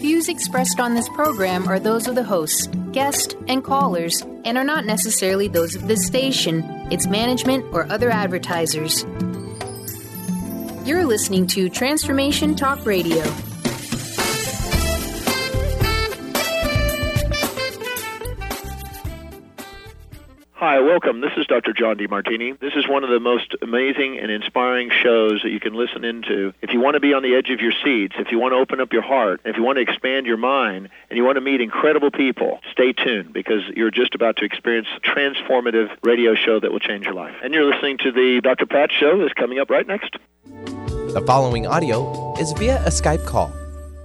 Views expressed on this program are those of the hosts, guests, and callers, and are not necessarily those of this station, its management, or other advertisers. You're listening to Transformation Talk Radio. Hi, welcome. This is Dr. John DeMartini. This is one of the most amazing and inspiring shows that you can listen into. If you want to be on the edge of your seats, if you want to open up your heart, if you want to expand your mind, and you want to meet incredible people, stay tuned because you're just about to experience a transformative radio show that will change your life. And you're listening to the Dr. Pat Show that's coming up right next. The following audio is via a Skype call.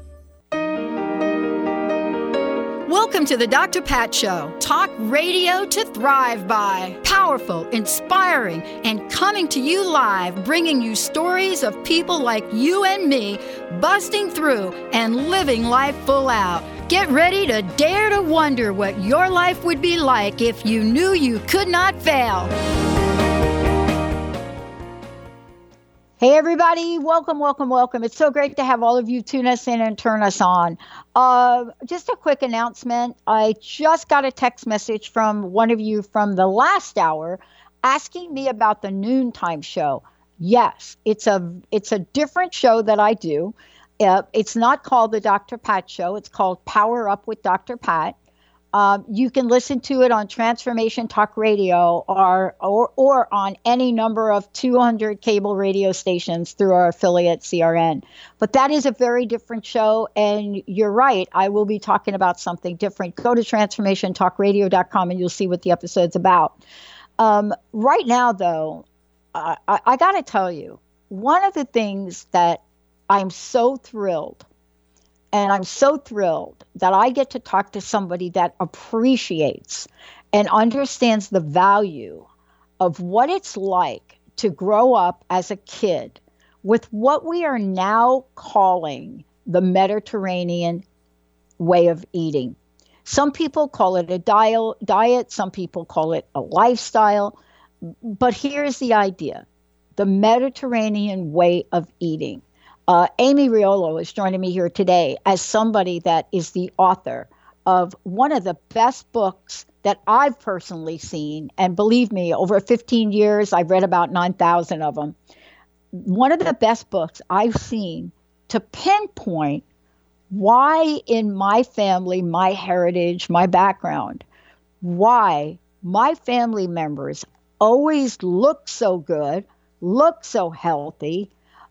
Welcome to the Dr. Pat Show. Talk radio to thrive by. Powerful, inspiring, and coming to you live, bringing you stories of people like you and me busting through and living life full out. Get ready to dare to wonder what your life would be like if you knew you could not fail. Hey everybody, welcome. It's so great to have all of you tune us in and turn us on. Just a quick announcement. I just got a text message from one of you from the last hour asking me about the noontime show. Yes, it's a different show that I do. It's not called the Dr. Pat Show. It's called Power Up with Dr. Pat. You can listen to it on Transformation Talk Radio or on any number of 200 cable radio stations through our affiliate CRN. But that is a very different show, and you're right, I will be talking about something different. Go to transformationtalkradio.com and you'll see what the episode's about. Right now, though, I got to tell you, one of the things that I'm so thrilled that I get to talk to somebody that appreciates and understands the value of what it's like to grow up as a kid with what we are now calling the Mediterranean way of eating. Some people call it a diet, some people call it a lifestyle, but here's the idea: the Mediterranean way of eating. Amy Riolo is joining me here today as somebody that is the author of one of the best books that I've personally seen. And believe me, over 15 years, I've read about 9,000 of them. One of the best books I've seen to pinpoint why in my family, my heritage, my background, why my family members always look so good, look so healthy,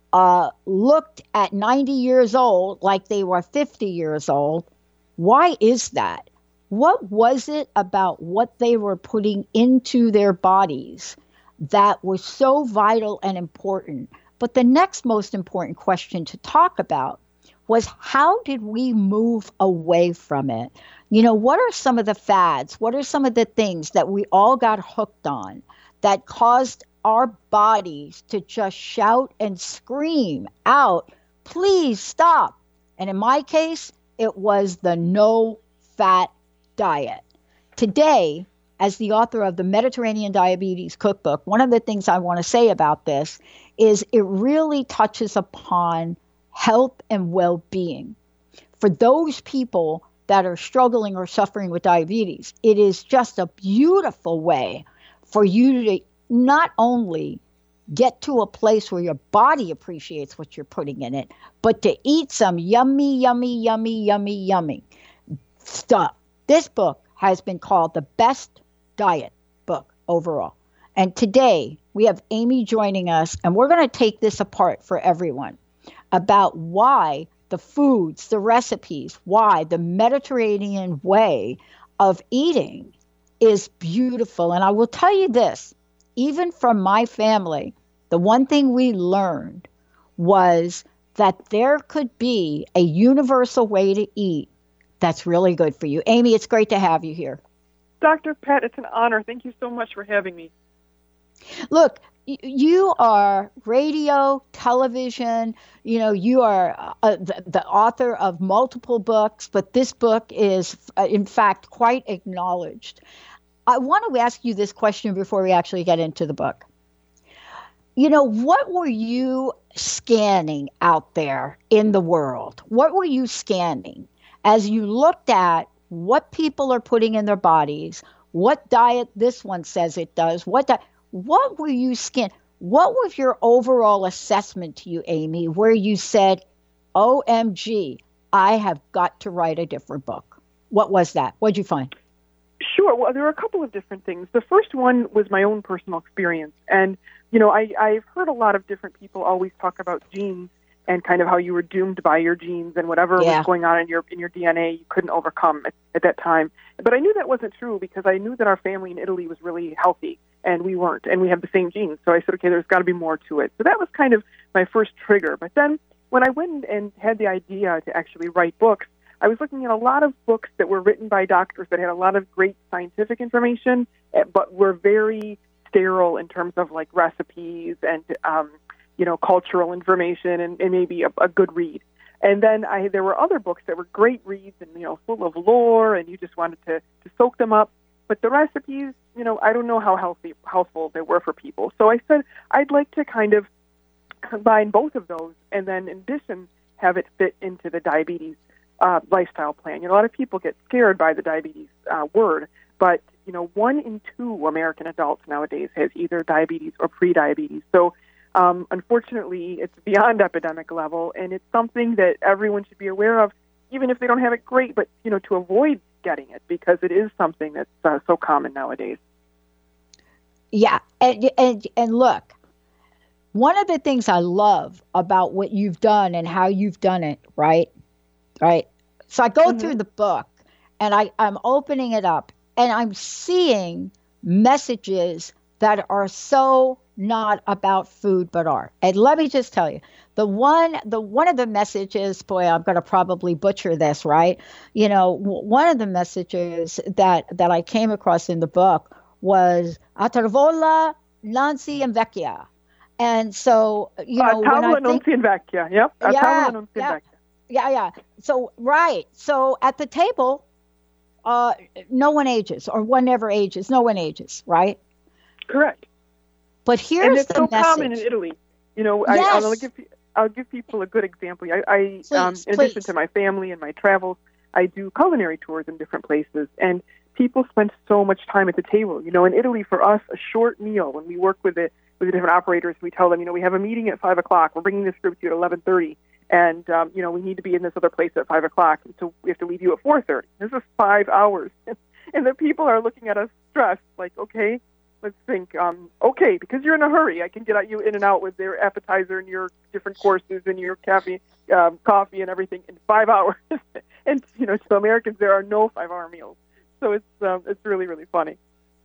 looked at 90 years old like they were 50 years old. Why is that? What was it about what they were putting into their bodies that was so vital and important? But the next most important question to talk about was, how did we move away from it? You know, what are some of the fads? What are some of the things that we all got hooked on that caused our bodies to just shout and scream out, please stop? And in my case, it was the no-fat diet. Today, as the author of the Mediterranean Diabetes Cookbook, one of the things I want to say about this is it really touches upon health and well-being. For those people that are struggling or suffering with diabetes, it is just a beautiful way for you to not only get to a place where your body appreciates what you're putting in it, but to eat some yummy stuff. This book has been called the best diet book overall. And today we have Amy joining us, and we're going to take this apart for everyone about why the foods, the recipes, why the Mediterranean way of eating is beautiful. And I will tell you this, even from my family, the one thing we learned was that there could be a universal way to eat that's really good for you. Amy, it's great to have you here. Dr. Pat, it's an honor. Thank you so much for having me. Look, you are radio, television, you are the author of multiple books, but this book is, in fact, quite acknowledged. I want to ask you this question before we actually get into the book. What were you scanning out there in the world? What were you scanning as you looked at what people are putting in their bodies, what diet this one says it does, what were you what was your overall assessment to you, Amy, where you said, OMG, I have got to write a different book? What was that? What'd you find? Sure. Well, there are a couple of different things. The first one was my own personal experience. And, I've heard a lot of different people always talk about genes and kind of how you were doomed by your genes and whatever was going on in your DNA you couldn't overcome at that time. But I knew that wasn't true because I knew that our family in Italy was really healthy and we weren't, and we have the same genes. So I said, okay, there's got to be more to it. So that was kind of my first trigger. But then when I went and had the idea to actually write books, I was looking at a lot of books that were written by doctors that had a lot of great scientific information, but were very sterile in terms of like recipes and, cultural information and maybe a good read. And then there were other books that were great reads and, full of lore, and you just wanted to soak them up. But the recipes, I don't know how healthful they were for people. So I said I'd like to kind of combine both of those and then in addition have it fit into the diabetes lifestyle plan. A lot of people get scared by the diabetes word, but 1 in 2 American adults nowadays has either diabetes or prediabetes. So unfortunately, it's beyond epidemic level, and it's something that everyone should be aware of, even if they don't have it great, but to avoid getting it because it is something that's so common nowadays. Yeah, and look, one of the things I love about what you've done and how you've done it, right? So I go through the book, and I'm opening it up, and I'm seeing messages that are so not about food but are. And let me just tell you, one of the messages, boy, I'm going to probably butcher this, right? One of the messages that I came across in the book was a tavola non si invecchia. And so, tavola non si invecchia. Yep. Tavola non si invecchia. Yeah. So, right. So at the table, no one ages, or one never ages. No one ages, right? Correct. But here's and it's the so message. common in Italy. Yes. I'll give people a good example. In addition to my family and my travels, I do culinary tours in different places, and people spend so much time at the table. In Italy, for us, a short meal, when we work with the different operators, we tell them, we have a meeting at 5 o'clock. We're bringing this group to you at 11:30. And, we need to be in this other place at 5 o'clock, so we have to leave you at 4:30. This is 5 hours. And the people are looking at us stressed, like, okay, let's think, okay, because you're in a hurry. I can get you in and out with their appetizer and your different courses and your coffee and everything in 5 hours. And, to Americans, there are no 5-hour meals. So it's really, really funny.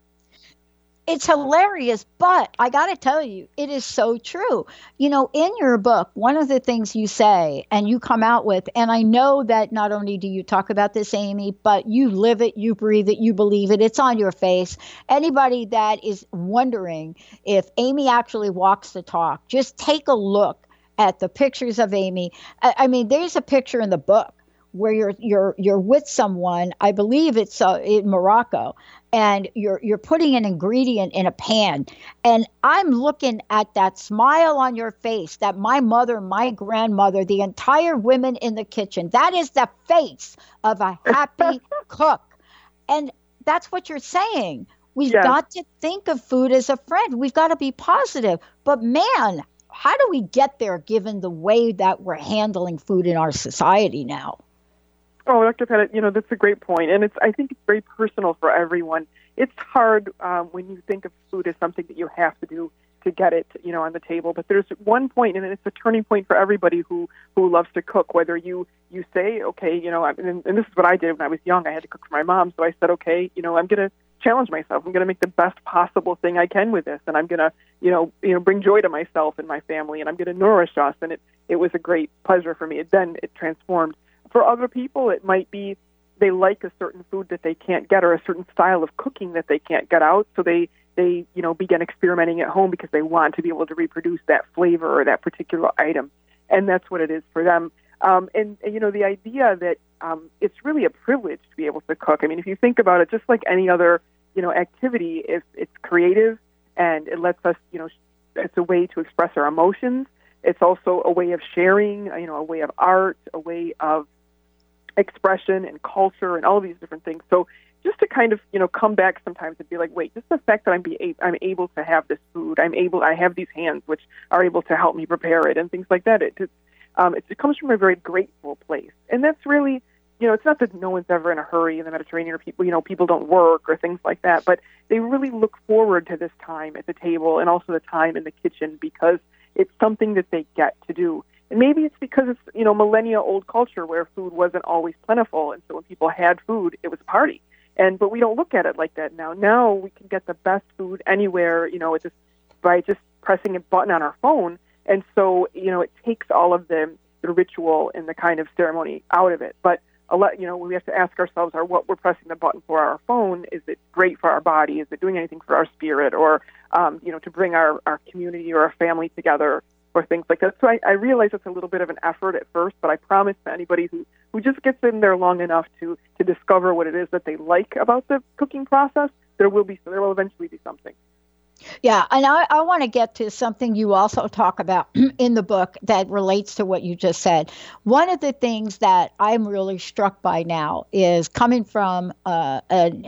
It's hilarious, but I got to tell you, it is so true. In your book, one of the things you say and you come out with, and I know that not only do you talk about this, Amy, but you live it, you breathe it, you believe it. It's on your face. Anybody that is wondering if Amy actually walks the talk, just take a look at the pictures of Amy. I mean, there's a picture in the book where you're with someone, I believe it's in Morocco, and you're putting an ingredient in a pan, and I'm looking at that smile on your face that my mother, my grandmother, the entire women in the kitchen, that is the face of a happy cook. And that's what you're saying. We've got to think of food as a friend. We've got to be positive. But man, how do we get there given the way that we're handling food in our society now? Oh, Dr. Pettit, that's a great point. And I think it's very personal for everyone. It's hard when you think of food as something that you have to do to get it, on the table. But there's one point, and it's a turning point for everybody who loves to cook, whether you say, okay, and this is what I did when I was young. I had to cook for my mom. So I said, okay, I'm going to challenge myself. I'm going to make the best possible thing I can with this. And I'm going to, bring joy to myself and my family. And I'm going to nourish us. And it was a great pleasure for me. Then it transformed. For other people, it might be they like a certain food that they can't get or a certain style of cooking that they can't get out. So they begin experimenting at home because they want to be able to reproduce that flavor or that particular item. And that's what it is for them. And the idea that it's really a privilege to be able to cook. I mean, if you think about it, just like any other, activity, if it's creative and it lets us, it's a way to express our emotions. It's also a way of sharing, a way of art, a way of expression and culture and all these different things. So just to kind of, come back sometimes and be like, wait, just the fact that I'm able to have this food, I have these hands which are able to help me prepare it and things like that. It comes from a very grateful place. And that's really, it's not that no one's ever in a hurry in the Mediterranean, or people don't work or things like that, but they really look forward to this time at the table and also the time in the kitchen because it's something that they get to do. And maybe it's because it's, millennia-old culture where food wasn't always plentiful, and so when people had food, it was a party. But we don't look at it like that now. Now we can get the best food anywhere, by just pressing a button on our phone. And so, it takes all of the ritual and the kind of ceremony out of it. But we have to ask ourselves, are what we're pressing the button for our phone, is it great for our body? Is it doing anything for our spirit or, to bring our community or our family together or things like that? So I realize it's a little bit of an effort at first, but I promise to anybody who just gets in there long enough to discover what it is that they like about the cooking process, there will eventually be something. Yeah, and I want to get to something you also talk about in the book that relates to what you just said. One of the things that I'm really struck by now is coming from a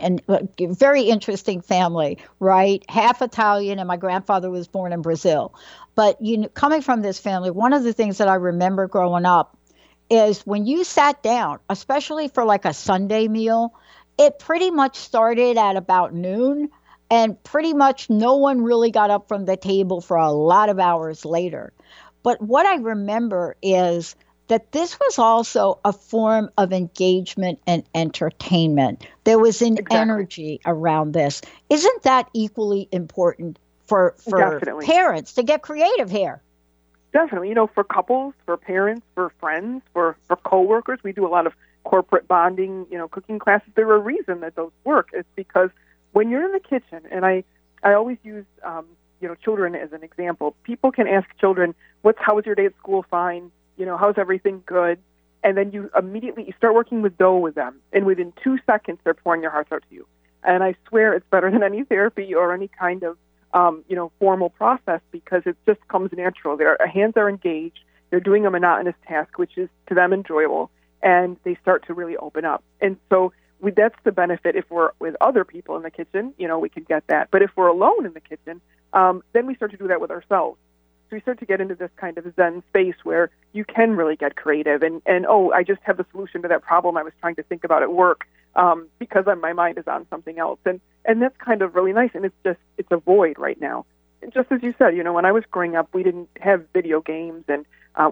very interesting family, right? Half Italian, and my grandfather was born in Brazil. But coming from this family, one of the things that I remember growing up is when you sat down, especially for like a Sunday meal, it pretty much started at about noon. And pretty much no one really got up from the table for a lot of hours later. But what I remember is that this was also a form of engagement and entertainment. There was an energy around this. Isn't that equally important for parents to get creative here? Definitely. For couples, for parents, for friends, for coworkers, we do a lot of corporate bonding, cooking classes. There's a reason that those work. It's because when you're in the kitchen, and I always use, children as an example. People can ask children, how was your day at school? Fine. How's everything? Good. And then you start working with dough with them. And within 2 seconds, they're pouring their hearts out to you. And I swear it's better than any therapy or any kind of, formal process because it just comes natural. Their hands are engaged. They're doing a monotonous task, which is to them enjoyable. And they start to really open up. And so that's the benefit. If we're with other people in the kitchen, we can get that. But if we're alone in the kitchen, then we start to do that with ourselves. So we start to get into this kind of Zen space where you can really get creative. And I just have the solution to that problem I was trying to think about at work because my mind is on something else. And that's kind of really nice. And it's a void right now. And just as you said, when I was growing up, we didn't have video games and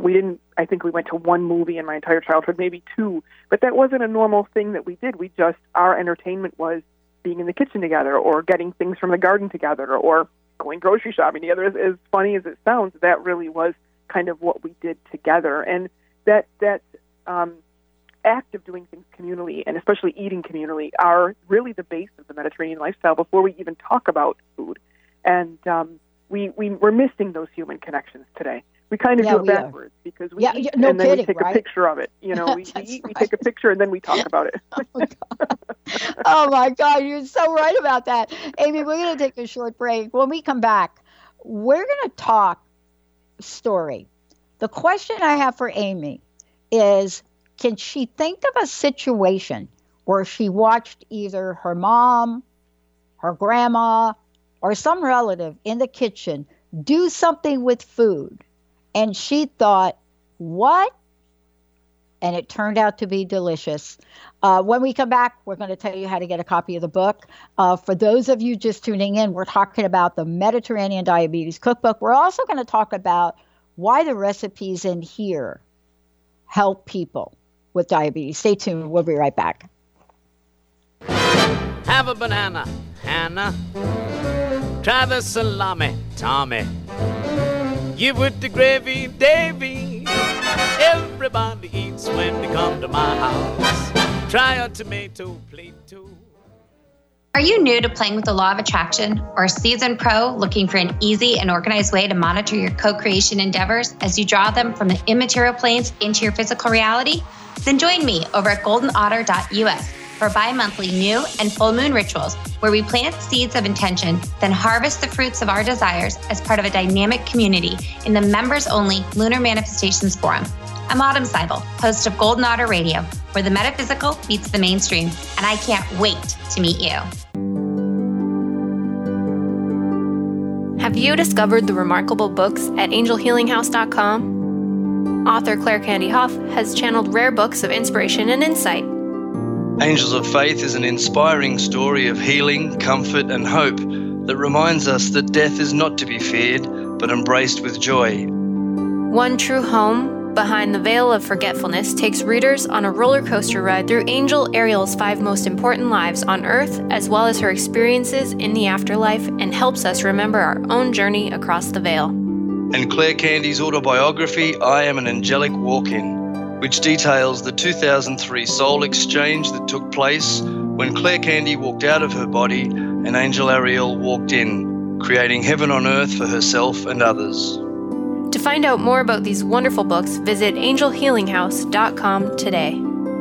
I think we went to one movie in my entire childhood, maybe two, but that wasn't a normal thing that we did. Our entertainment was being in the kitchen together or getting things from the garden together or going grocery shopping together. As funny as it sounds, that really was kind of what we did together. And that act of doing things communally and especially eating communally are really the base of the Mediterranean lifestyle before we even talk about food. And we're missing those human connections today. We kind of do it backwards because we eat and then we take a picture of it. We eat, we take a picture, and then we talk about it. Oh, my God. You're so right about that. Amy, we're going to take a short break. When we come back, we're going to talk story. The question I have for Amy is, can she think of a situation where she watched either her mom, her grandma, or some relative in the kitchen do something with food? And she thought, what? And it turned out to be delicious. When we come back, we're going to tell you how to get a copy of the book. For those of you just tuning in, we're talking about the Mediterranean Diabetes Cookbook. We're also going to talk about why the recipes in here help people with diabetes. Stay tuned. We'll be right back. Have a banana, Hannah. Try the salami, Tommy. Give with the gravy, Davy. Everybody eats when they come to my house. Try a tomato plate too. Are you new to playing with the law of attraction or a seasoned pro looking for an easy and organized way to monitor your co-creation endeavors as you draw them from the immaterial planes into your physical reality? Then join me over at goldenotter.us for bi-monthly new and full moon rituals where we plant seeds of intention, then harvest the fruits of our desires as part of a dynamic community in the members-only Lunar Manifestations Forum. I'm Autumn Seibel, host of Golden Otter Radio, where the metaphysical meets the mainstream. And I can't wait to meet you. Have you discovered the remarkable books at angelhealinghouse.com? Author Claire Candy Hough has channeled rare books of inspiration and insight. Angels of Faith is an inspiring story of healing, comfort, and hope that reminds us that death is not to be feared, but embraced with joy. One True Home, Behind the Veil of Forgetfulness, takes readers on a roller coaster ride through Angel Ariel's 5 most important lives on Earth, as well as her experiences in the afterlife, and helps us remember our own journey across the veil. And Claire Candy's autobiography, I Am an Angelic Walk-In, which details the 2003 soul exchange that took place when Claire Candy walked out of her body and Angel Ariel walked in, creating heaven on earth for herself and others. To find out more about these wonderful books, visit angelhealinghouse.com today.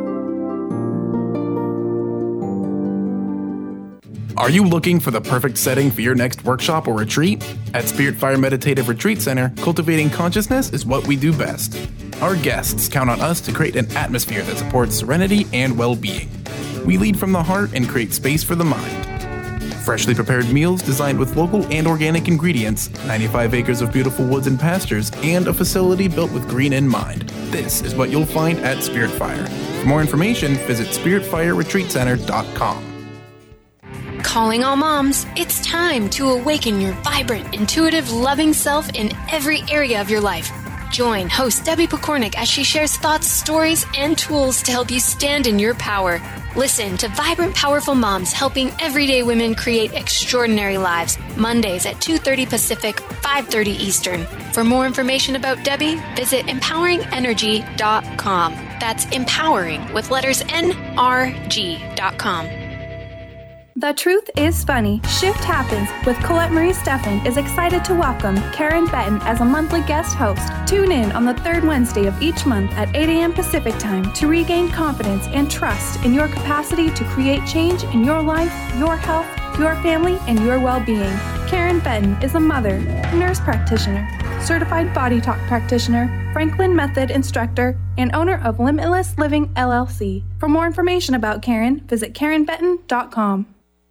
Are you looking for the perfect setting for your next workshop or retreat? At Spirit Fire Meditative Retreat Center, cultivating consciousness is what we do best. Our guests count on us to create an atmosphere that supports serenity and well-being. We lead from the heart and create space for the mind. Freshly prepared meals designed with local and organic ingredients, 95 acres of beautiful woods and pastures, and a facility built with green in mind. This is what you'll find at Spirit Fire. For more information, visit spiritfireretreatcenter.com. Calling all moms, it's time to awaken your vibrant, intuitive, loving self in every area of your life. Join host Debbie Pokornik as she shares thoughts, stories, and tools to help you stand in your power. Listen to Vibrant Powerful Moms helping everyday women create extraordinary lives. Mondays at 2:30 Pacific, 5:30 Eastern. For more information about Debbie, visit empoweringenergy.com. That's empowering with letters NRG.com. The Truth is Funny. Shift Happens with Colette Marie Steffen is excited to welcome Karen Benton as a monthly guest host. Tune in on the third Wednesday of each month at 8 a.m. Pacific Time to regain confidence and trust in your capacity to create change in your life, your health, your family, and your well-being. Karen Benton is a mother, nurse practitioner, certified body talk practitioner, Franklin Method instructor, and owner of Limitless Living LLC. For more information about Karen, visit KarenBenton.com.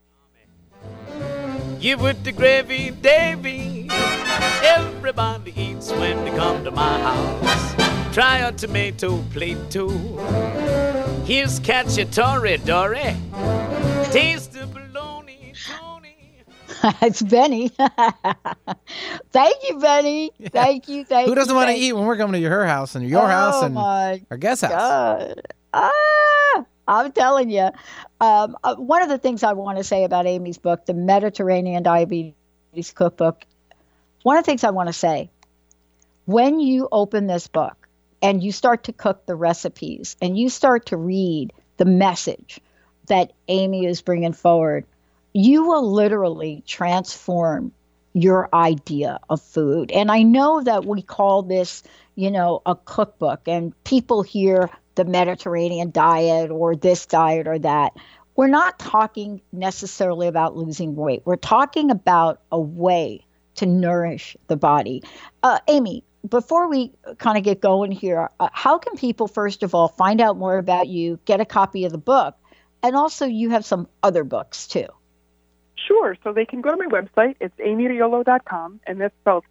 You with the gravy, Davy. Everybody eats when they come to my house. Try a tomato plate too. Here's cacciatore, Dory. Taste the bologna, Tony. It's Benny. Thank you, Benny. Thank you. Who doesn't want to eat when we're coming to her house and your house and our guest house? I'm telling you. One of the things I want to say about Amy's book, the Mediterranean Diabetes Cookbook, one of the things I want to say, when you open this book and you start to cook the recipes and you start to read the message that Amy is bringing forward, you will literally transform your idea of food. And I know that we call this, a cookbook, and people hear the Mediterranean diet or this diet or that. We're not talking necessarily about losing weight. We're talking about a way to nourish the body. Amy, before we kind of get going here, how can people, first of all, find out more about you, get a copy of the book, and also you have some other books too? Sure. So they can go to my website. It's amyriolo.com, and that's spelled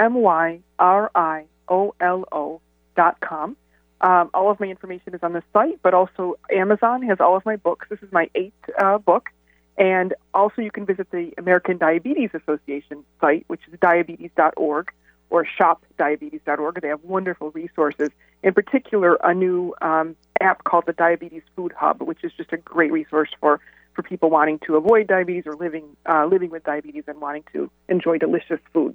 AMYRIOLO.com. All of my information is on the site, but also Amazon has all of my books. This is my 8th book. And also you can visit the American Diabetes Association site, which is diabetes.org, or shopdiabetes.org. They have wonderful resources. In particular, a new app called the Diabetes Food Hub, which is just a great resource for people wanting to avoid diabetes or living with diabetes and wanting to enjoy delicious food.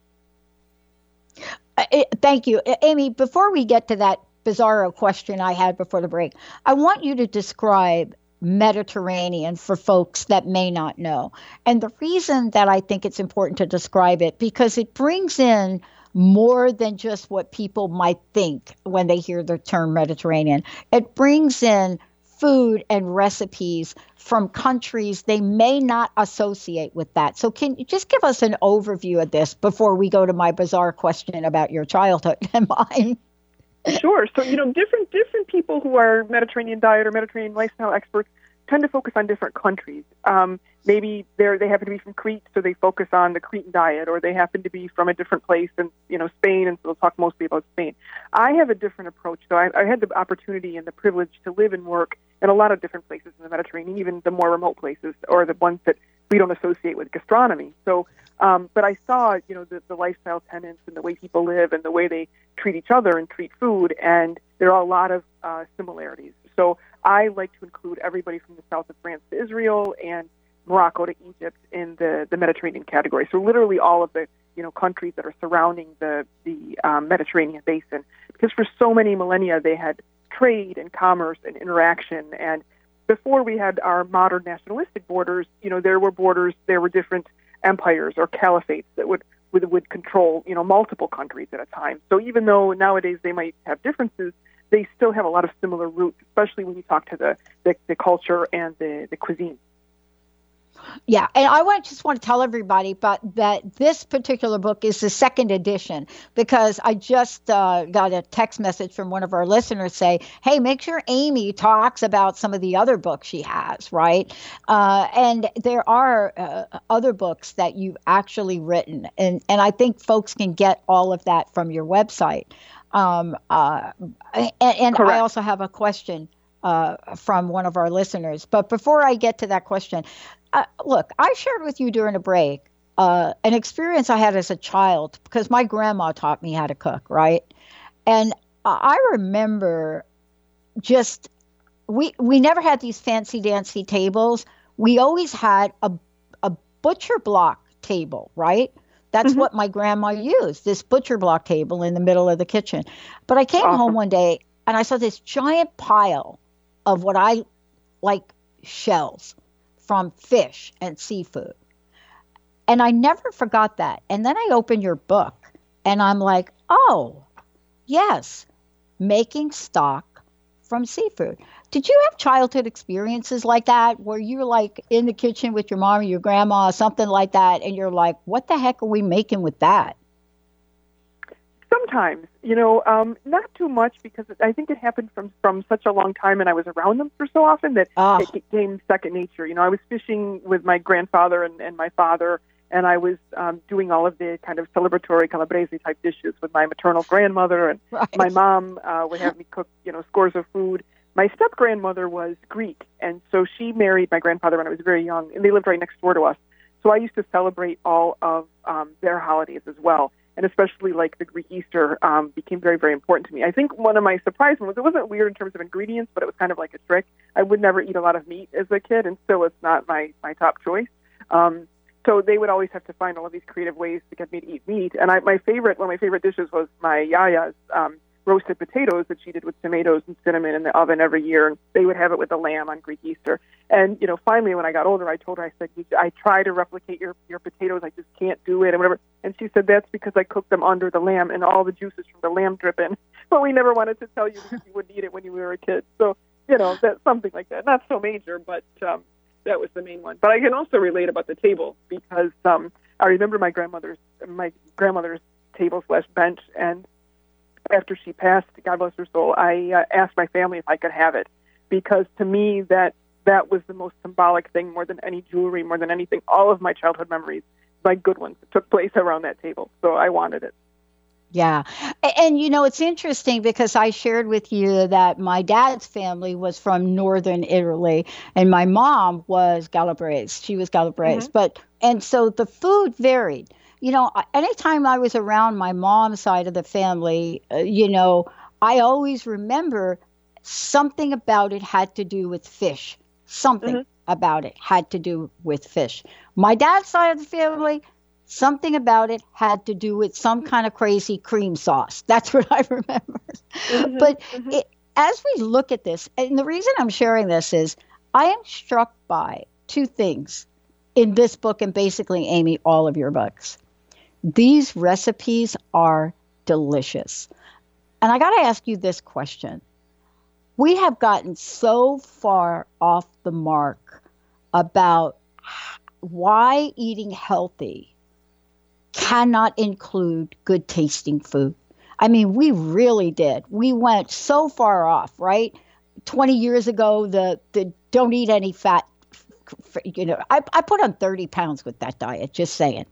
Thank you. Amy, before we get to that bizarro question I had before the break, I want you to describe Mediterranean for folks that may not know. And the reason that I think it's important to describe it, because it brings in more than just what people might think when they hear the term Mediterranean. It brings in food and recipes from countries they may not associate with that. So can you just give us an overview of this before we go to my bizarre question about your childhood and mine? Sure. So, different people who are Mediterranean diet or Mediterranean lifestyle experts tend to focus on different countries. Maybe they happen to be from Crete, so they focus on the Cretan diet, or they happen to be from a different place in, Spain, and so they'll talk mostly about Spain. I have a different approach. So I had the opportunity and the privilege to live and work in a lot of different places in the Mediterranean, even the more remote places, or the ones that we don't associate with gastronomy. So, but I saw, the lifestyle tenets and the way people live and the way they treat each other and treat food, and there are a lot of similarities. So I like to include everybody from the south of France to Israel and Morocco to Egypt in the Mediterranean category. So literally all of the countries that are surrounding the Mediterranean basin, because for so many millennia they had trade and commerce and interaction. And before we had our modern nationalistic borders, there were different empires or caliphates that would control multiple countries at a time. So even though nowadays they might have differences, they still have a lot of similar roots, especially when you talk to the culture and the cuisine. Yeah, and I just want to tell everybody that this particular book is the second edition, because I just got a text message from one of our listeners say, hey, make sure Amy talks about some of the other books she has, right? And there are other books that you've actually written, and I think folks can get all of that from your website. And I also have a question from one of our listeners. But before I get to that question, look, I shared with you during a break an experience I had as a child, because my grandma taught me how to cook, right? And I remember we never had these fancy dancy tables. We always had a butcher block table, right? That's mm-hmm. what my grandma used, this butcher block table in the middle of the kitchen. But I came home one day and I saw this giant pile of what I like shells from fish and seafood. And I never forgot that. And then I opened your book and I'm like, oh, yes, making stock from seafood. Did you have childhood experiences like that where you're like in the kitchen with your mom or your grandma, something like that, and you're like, what the heck are we making with that? Sometimes, not too much, because I think it happened from such a long time and I was around them for so often that it became second nature. I was fishing with my grandfather and my father, and I was doing all of the kind of celebratory calabrese type dishes with my maternal grandmother, and my mom would have me cook, scores of food. My step-grandmother was Greek, and so she married my grandfather when I was very young, and they lived right next door to us. So I used to celebrate all of their holidays as well, and especially like the Greek Easter became very, very important to me. I think one of my surprise ones, it wasn't weird in terms of ingredients, but it was kind of like a trick. I would never eat a lot of meat as a kid, and still it's not my top choice. So they would always have to find all of these creative ways to get me to eat meat. And one of my favorite dishes was my yaya's roasted potatoes that she did with tomatoes and cinnamon in the oven every year. And they would have it with the lamb on Greek Easter. And, finally, when I got older, I told her, I said, I try to replicate your potatoes. I just can't do it and whatever. And she said, that's because I cooked them under the lamb and all the juices from the lamb drip in. But we never wanted to tell you because you wouldn't eat it when you were a kid. So, that's something like that. Not so major, but that was the main one. But I can also relate about the table, because I remember my grandmother's table/bench, and after she passed, God bless her soul, I asked my family if I could have it, because to me that was the most symbolic thing, more than any jewelry, more than anything. All of my childhood memories, my good ones, took place around that table, so I wanted it. Yeah. And, it's interesting because I shared with you that my dad's family was from northern Italy and my mom was Calabrese. She was Calabrese. Mm-hmm. And so the food varied. Anytime I was around my mom's side of the family, I always remember something about it had to do with fish. Something mm-hmm. about it had to do with fish. My dad's side of the family, something about it had to do with some kind of crazy cream sauce. That's what I remember. Mm-hmm, but mm-hmm. As we look at this, and the reason I'm sharing this is I am struck by two things in this book and basically, Amy, all of your books. These recipes are delicious. And I got to ask you this question. We have gotten so far off the mark about why eating healthy cannot include good tasting food. I mean, we really did. We went so far off, right? 20 years ago, the don't eat any fat, I put on 30 pounds with that diet, just saying.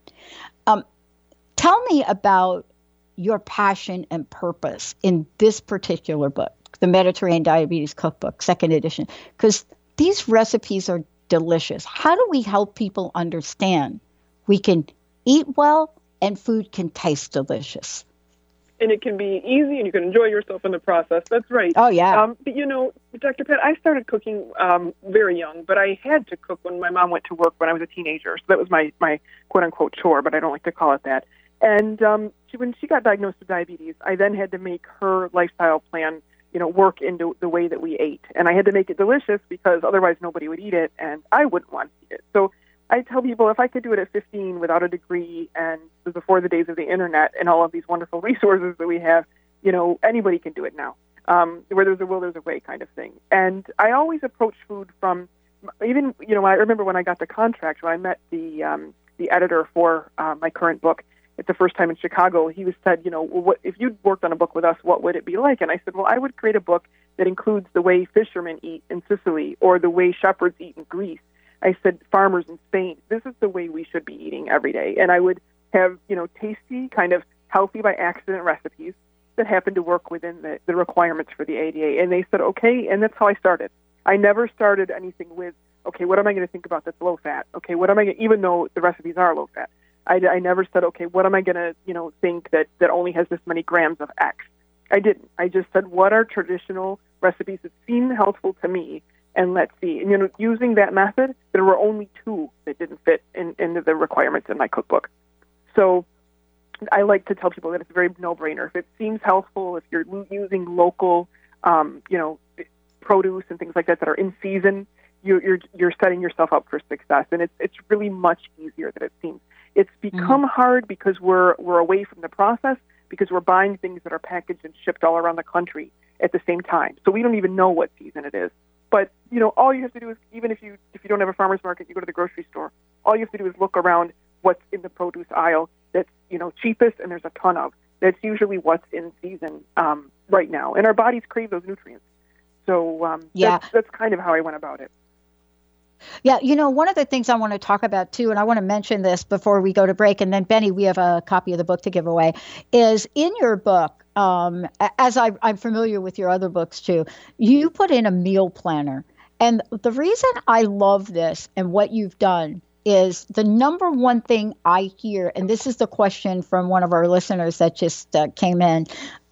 Tell me about your passion and purpose in this particular book, the Mediterranean Diabetes Cookbook, 2nd edition, because these recipes are delicious. How do we help people understand we can eat well and food can taste delicious? And it can be easy, and you can enjoy yourself in the process. That's right. Oh, yeah. But, Dr. Pat, I started cooking very young, but I had to cook when my mom went to work when I was a teenager. So that was my quote-unquote chore, but I don't like to call it that. And when she got diagnosed with diabetes, I then had to make her lifestyle plan, work into the way that we ate. And I had to make it delicious because otherwise nobody would eat it, and I wouldn't want to eat it. So I tell people if I could do it at 15 without a degree and before the days of the internet and all of these wonderful resources that we have, anybody can do it now. Where there's a will, there's a way kind of thing. And I always approach food from even, I remember when I got the contract, when I met the editor for my current book at the first time in Chicago, he said, what, if you'd worked on a book with us, what would it be like? And I said, well, I would create a book that includes the way fishermen eat in Sicily or the way shepherds eat in Greece. I said, farmers in Spain, this is the way we should be eating every day. And I would have, tasty, kind of healthy by accident recipes that happened to work within the requirements for the ADA. And they said, okay, and that's how I started. I never started anything with, okay, what am I going to think about that's low fat? Okay, what am I going to, even though the recipes are low fat, I never said, okay, what am I going to, think that only has this many grams of X? I didn't. I just said, what are traditional recipes that seem healthful to me? And let's see. And, using that method, there were only 2 that didn't fit into the requirements in my cookbook. So I like to tell people that it's a very no-brainer. If it seems healthful, if you're using local, produce and things like that are in season, you're setting yourself up for success. And it's really much easier than it seems. It's become hard because we're away from the process, because we're buying things that are packaged and shipped all around the country at the same time. So we don't even know what season it is. But, all you have to do is, even if you don't have a farmer's market, you go to the grocery store, all you have to do is look around what's in the produce aisle that's, cheapest and there's a ton of. That's usually what's in season right now. And our bodies crave those nutrients. So that's kind of how I went about it. Yeah, one of the things I want to talk about, too, and I want to mention this before we go to break, and then, Benny, we have a copy of the book to give away, is in your book, as I'm familiar with your other books, too, you put in a meal planner. And the reason I love this and what you've done is the number one thing I hear, and this is the question from one of our listeners that just came in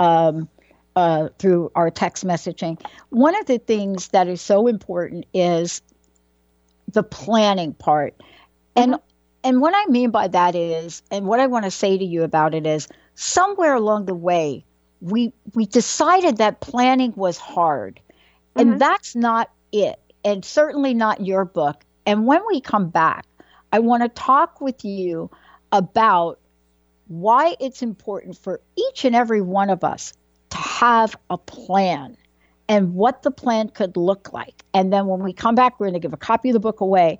through our text messaging. One of the things that is so important is the planning part. And what I mean by that is, and what I want to say to you about it is, somewhere along the way, we decided that planning was hard. And that's not it. And certainly not your book. And when we come back, I want to talk with you about why it's important for each and every one of us to have a plan and what the plan could look like. And then when we come back, we're going to give a copy of the book away.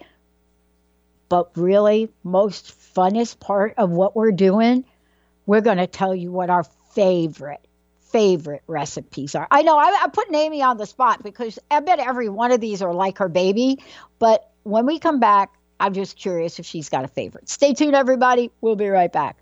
But really, most funnest part of what we're doing, we're going to tell you what our favorite recipes are. I know I'm putting Amy on the spot because I bet every one of these are like her baby. But when we come back, I'm just curious if she's got a favorite. Stay tuned, everybody. We'll be right back.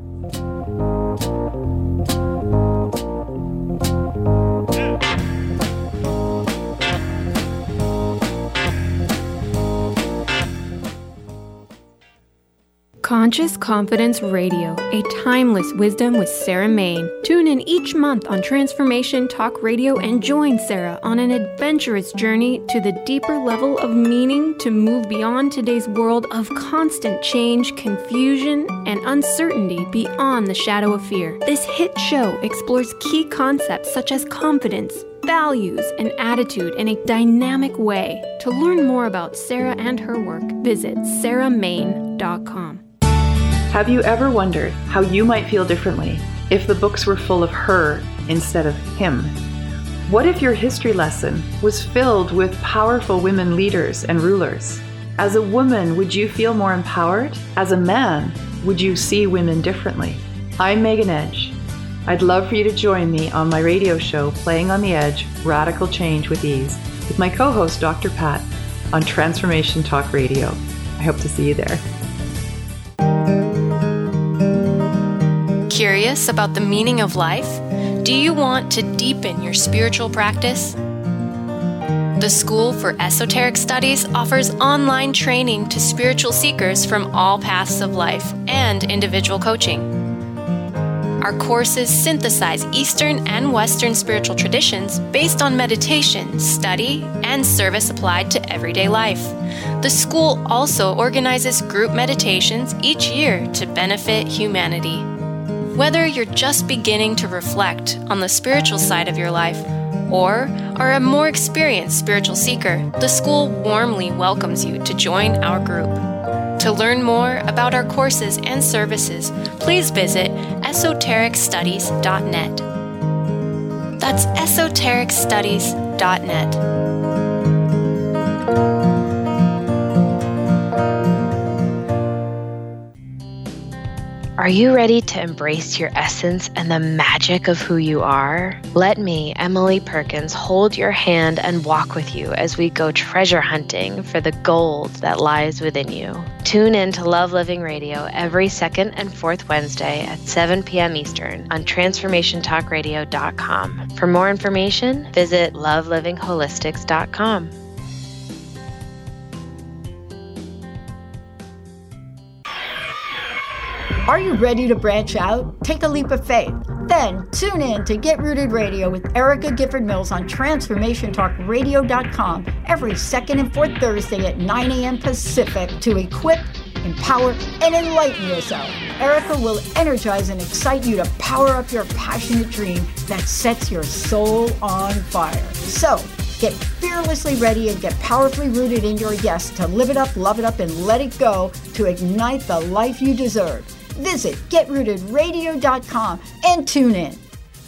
Conscious Confidence Radio, a timeless wisdom with Sarah Main. Tune in each month on Transformation Talk Radio and join Sarah on an adventurous journey to the deeper level of meaning to move beyond today's world of constant change, confusion, and uncertainty beyond the shadow of fear. This hit show explores key concepts such as confidence, values, and attitude in a dynamic way. To learn more about Sarah and her work, visit sarahmain.com. Have you ever wondered how you might feel differently if the books were full of her instead of him? What if your history lesson was filled with powerful women leaders and rulers? As a woman, would you feel more empowered? As a man, would you see women differently? I'm Megan Edge. I'd love for you to join me on my radio show, Playing on the Edge, Radical Change with Ease, with my co-host, Dr. Pat, on Transformation Talk Radio. I hope to see you there. Curious about the meaning of life? Do you want to deepen your spiritual practice? The School for Esoteric Studies offers online training to spiritual seekers from all paths of life and individual coaching. Our courses synthesize Eastern and Western spiritual traditions based on meditation, study, and service applied to everyday life. The school also organizes group meditations each year to benefit humanity. Whether you're just beginning to reflect on the spiritual side of your life or are a more experienced spiritual seeker, the school warmly welcomes you to join our group. To learn more about our courses and services, please visit esotericstudies.net. That's esotericstudies.net. Are you ready to embrace your essence and the magic of who you are? Let me, Emily Perkins, hold your hand and walk with you as we go treasure hunting for the gold that lies within you. Tune in to Love Living Radio every second and fourth Wednesday at 7 p.m. Eastern on TransformationTalkRadio.com. For more information, visit LoveLivingHolistics.com. Are you ready to branch out? Take a leap of faith. Then tune in to Get Rooted Radio with Erica Gifford Mills on TransformationTalkRadio.com every second and fourth Thursday at 9 a.m. Pacific to equip, empower, and enlighten yourself. Erica will energize and excite you to power up your passionate dream that sets your soul on fire. So, get fearlessly ready and get powerfully rooted in your yes to live it up, love it up, and let it go to ignite the life you deserve. Visit GetRootedRadio.com and tune in.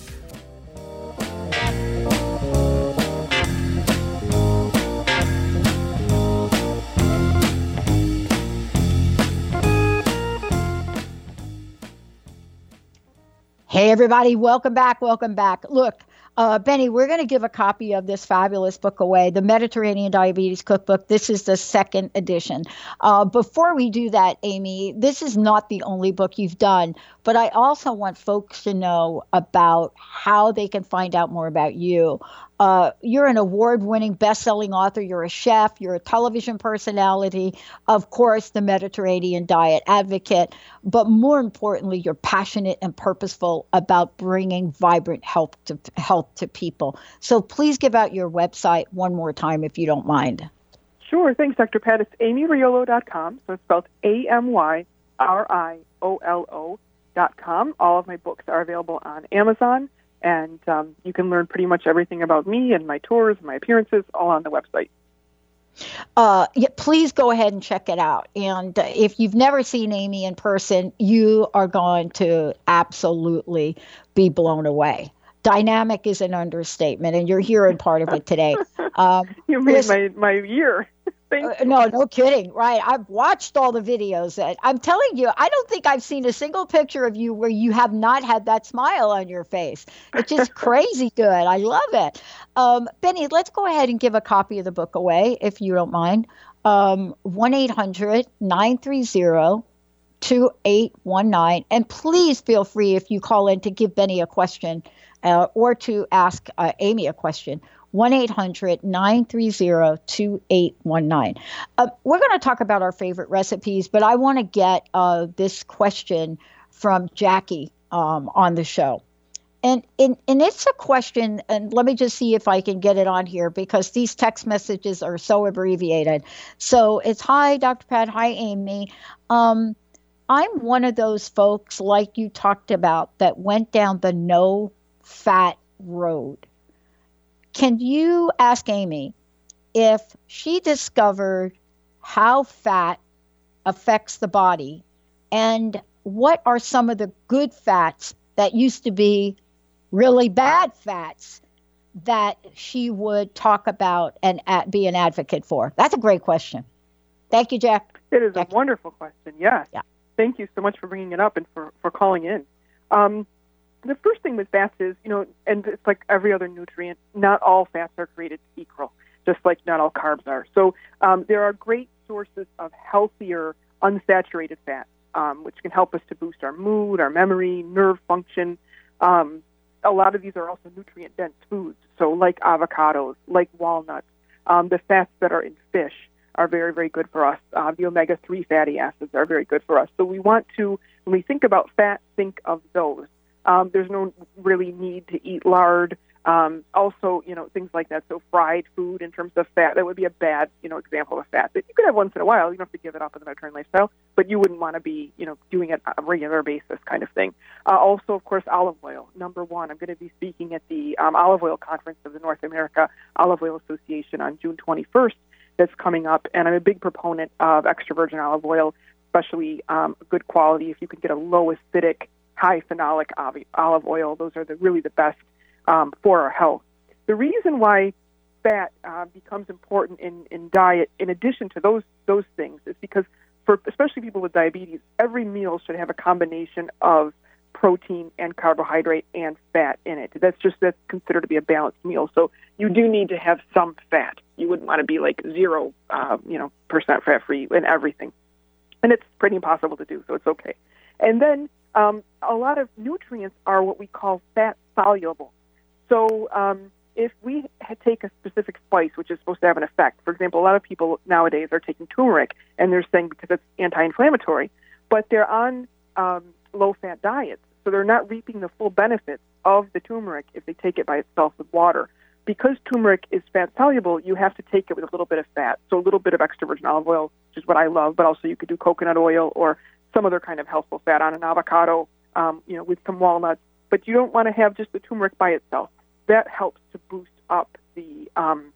Hey, everybody. Welcome back. Welcome back. Look, Benny, we're going to give a copy of this fabulous book away, the Mediterranean Diabetes Cookbook. This is the second edition. Before we do that, Amy, this is not the only book you've done, but I also want folks to know about how they can find out more about you. You're an award-winning, best-selling author. You're a chef. You're a television personality. Of course, the Mediterranean diet advocate. But more importantly, you're passionate and purposeful about bringing vibrant health to people. So please give out your website one more time, if you don't mind. Sure. Thanks, Dr. Pat. It's amyriolo.com. So it's spelled AMYRIOLO.com. All of my books are available on Amazon. And you can learn pretty much everything about me and my tours, my appearances, all on the website. Please go ahead and check it out. And if you've never seen Amy in person, you are going to absolutely be blown away. Dynamic is an understatement, and you're hearing part of it today. You made my year. No kidding. Right. I've watched all the videos. I'm telling you, I don't think I've seen a single picture of you where you have not had that smile on your face. It's just crazy good. I love it. Benny, let's go ahead and give a copy of the book away, if you don't mind. 1-800-930-2819. And please feel free, if you call in, to give Benny a question or to ask Amy a question. 1-800-930-2819. We're going to talk about our favorite recipes, but I want to get this question from Jackie on the show. And it's a question, and let me just see if I can get it on here because these text messages are so abbreviated. So it's, hi, Dr. Pat. Hi, Amy. I'm one of those folks, like you talked about, that went down the no-fat road. Can you ask Amy if she discovered how fat affects the body and what are some of the good fats that used to be really bad fats that she would talk about and be an advocate for? That's a great question. Thank you, Jack. It is a wonderful question, yes. Yeah. Thank you so much for bringing it up and for calling in. the first thing with fats is, and it's like every other nutrient, not all fats are created equal, just like not all carbs are. So there are great sources of healthier, unsaturated fats, which can help us to boost our mood, our memory, nerve function. A lot of these are also nutrient-dense foods, so like avocados, like walnuts. The fats that are in fish are very, very good for us. The omega-3 fatty acids are very good for us. So we want to, when we think about fat, think of those. There's no really need to eat lard. Also, things like that. So fried food in terms of fat, that would be a bad, example of fat that you could have once in a while. You don't have to give it up in the Mediterranean lifestyle, but you wouldn't want to be, doing it on a regular basis kind of thing. Also, of course, olive oil. Number one, I'm going to be speaking at the Olive Oil Conference of the North America Olive Oil Association on June 21st. That's coming up, and I'm a big proponent of extra virgin olive oil, especially good quality. If you can get a low acidic, high phenolic olive oil, those are really the best for our health. The reason why fat becomes important in diet, in addition to those things, is because for especially people with diabetes, every meal should have a combination of protein and carbohydrate and fat in it. That's considered to be a balanced meal. So you do need to have some fat. You wouldn't want to be like 0%, fat free in everything, and it's pretty impossible to do. So it's okay. And then a lot of nutrients are what we call fat soluble. So if we take a specific spice, which is supposed to have an effect, for example, a lot of people nowadays are taking turmeric, and they're saying because it's anti-inflammatory, but they're on low-fat diets, so they're not reaping the full benefits of the turmeric if they take it by itself with water. Because turmeric is fat-soluble, you have to take it with a little bit of fat, so a little bit of extra virgin olive oil, which is what I love, but also you could do coconut oil or some other kind of healthful fat on an avocado, with some walnuts. But you don't want to have just the turmeric by itself. That helps to boost up the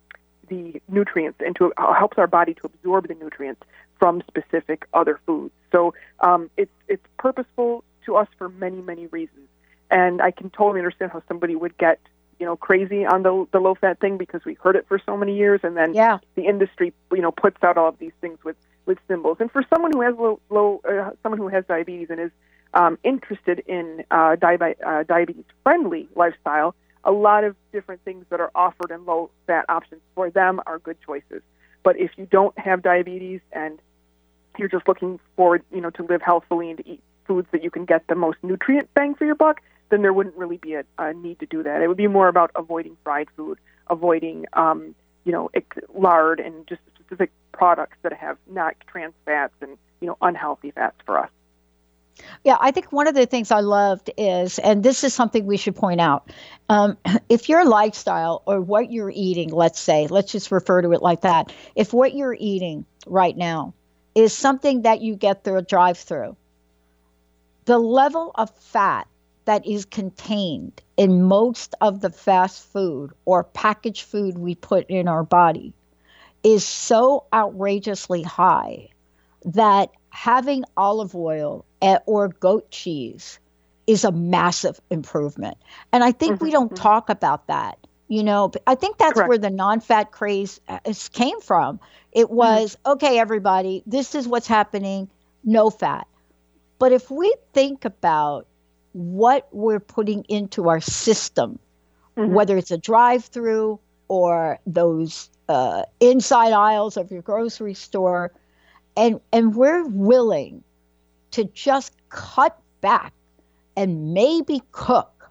nutrients and helps our body to absorb the nutrients from specific other foods. So it's purposeful to us for many, many reasons. And I can totally understand how somebody would get crazy on the low fat thing because we heard it for so many years, and then the industry puts out all of these things with symbols. And for someone who has someone who has diabetes and is interested in diabetes friendly lifestyle, a lot of different things that are offered in low fat options for them are good choices. But if you don't have diabetes and you're just looking forward to live healthfully and to eat foods that you can get the most nutrient bang for your buck, then there wouldn't really be a need to do that. It would be more about avoiding fried food, avoiding lard and just specific products that have not trans fats and unhealthy fats for us. Yeah, I think one of the things I loved is, and this is something we should point out, if your lifestyle or what you're eating, let's just refer to it like that, if what you're eating right now is something that you get through a drive-through, the level of fat that is contained in most of the fast food or packaged food we put in our body is so outrageously high that having olive oil or goat cheese is a massive improvement. And I think we don't talk about that. I think that's where the non-fat craze came from. It was, okay, everybody, this is what's happening, no fat. But if we think about what we're putting into our system, whether it's a drive-through or those inside aisles of your grocery store, and we're willing to just cut back and maybe cook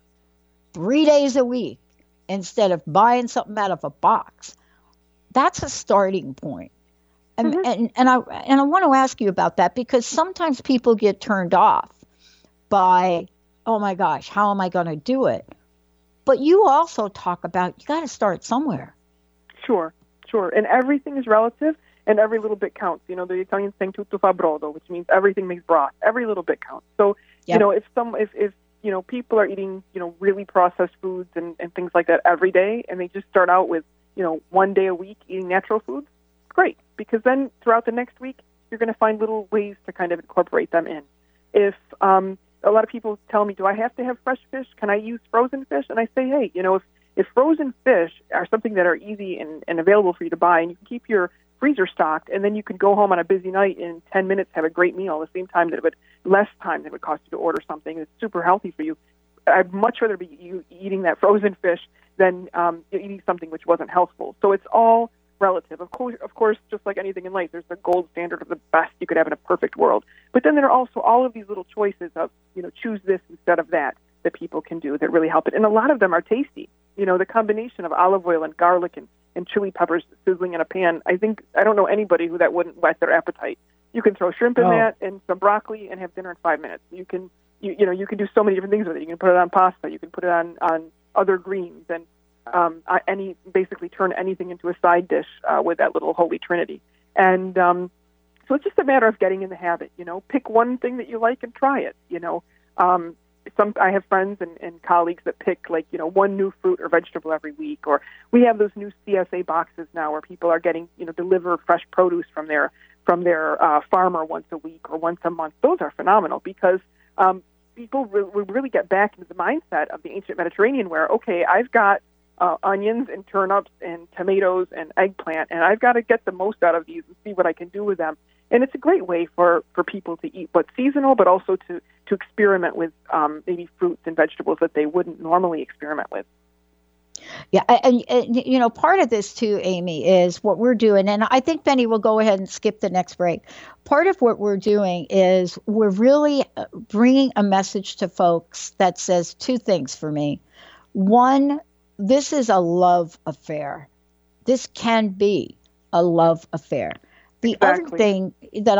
3 days a week instead of buying something out of a box, that's a starting point. And I want to ask you about that, because sometimes people get turned off by, oh my gosh, how am I going to do it? But you also talk about you got to start somewhere. Sure. And everything is relative, and every little bit counts. The Italians saying tutto fa brodo, which means everything makes broth. Every little bit counts. So, if people are eating, really processed foods and things like that every day, and they just start out with, 1 day a week eating natural foods, great. Because then throughout the next week, you're going to find little ways to kind of incorporate them in. If a lot of people tell me, do I have to have fresh fish? Can I use frozen fish? And I say, hey, if frozen fish are something that are easy and available for you to buy, and you can keep your freezer stocked, and then you can go home on a busy night in 10 minutes, have a great meal at the same time less time than it would cost you to order something that's super healthy for you, I'd much rather be eating that frozen fish than eating something which wasn't healthful. So it's all relative. Of course, just like anything in life, there's the gold standard of the best you could have in a perfect world. But then there are also all of these little choices of, choose this instead of that people can do that really help it. And a lot of them are tasty. The combination of olive oil and garlic and chili peppers sizzling in a pan, I don't know anybody who that wouldn't whet their appetite. You can throw shrimp in that and some broccoli and have dinner in 5 minutes. You can do so many different things with it. You can put it on pasta. You can put it on other greens, and basically turn anything into a side dish with that little holy trinity. And so it's just a matter of getting in the habit. Pick one thing that you like and try it. I have friends and colleagues that pick one new fruit or vegetable every week, or we have those new CSA boxes now where people are getting deliver fresh produce from their farmer once a week or once a month. Those are phenomenal because people really get back into the mindset of the ancient Mediterranean where, okay, I've got onions and turnips and tomatoes and eggplant, and I've got to get the most out of these and see what I can do with them. And it's a great way for people to eat what's seasonal, but also to experiment with maybe fruits and vegetables that they wouldn't normally experiment with. Yeah, and part of this too, Amy, is what we're doing, and I think Benny will go ahead and skip the next break. Part of what we're doing is we're really bringing a message to folks that says two things for me. One, this is a love affair. This can be a love affair. The other thing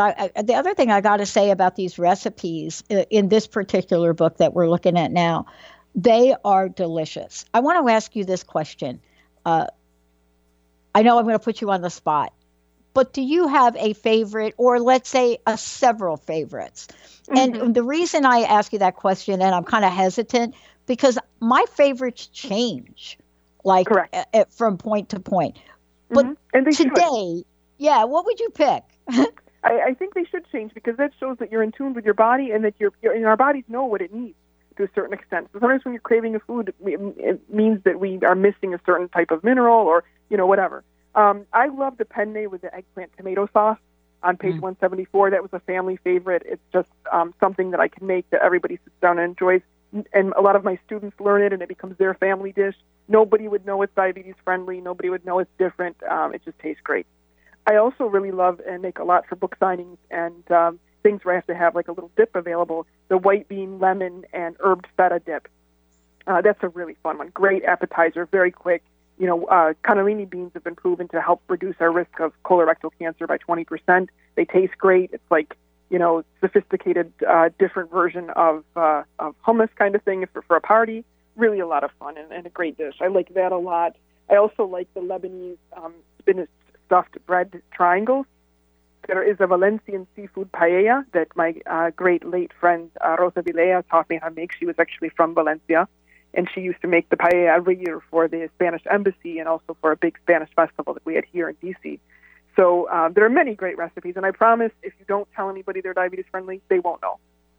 I got to say about these recipes in this particular book that we're looking at now, they are delicious. I want to ask you this question. I know I'm going to put you on the spot, but do you have a favorite, or let's say several favorites? Mm-hmm. And the reason I ask you that question, and I'm kind of hesitant, because my favorites change, from point to point. But today, what would you pick? I think they should change because that shows that you're in tune with your body and that our bodies know what it needs to a certain extent. So sometimes when you're craving a food, it means that we are missing a certain type of mineral or, whatever. I love the penne with the eggplant tomato sauce on page 174. That was a family favorite. It's just something that I can make that everybody sits down and enjoys. And a lot of my students learn it, and it becomes their family dish. Nobody would know it's diabetes friendly. Nobody would know it's different. It just tastes great. I also really love and make a lot for book signings and things where I have to have like a little dip available, the white bean, lemon, and herbed feta dip. That's a really fun one. Great appetizer, very quick. Cannellini beans have been proven to help reduce our risk of colorectal cancer by 20%. They taste great. It's like, sophisticated, different version of hummus kind of thing for a party. Really a lot of fun and a great dish. I like that a lot. I also like the Lebanese spinach stuffed bread triangles. There is a Valencian seafood paella that my great late friend Rosa Vilea taught me how to make. She was actually from Valencia, and she used to make the paella every year for the Spanish embassy and also for a big Spanish festival that we had here in D.C. So there are many great recipes, and I promise if you don't tell anybody they're diabetes friendly, they won't know.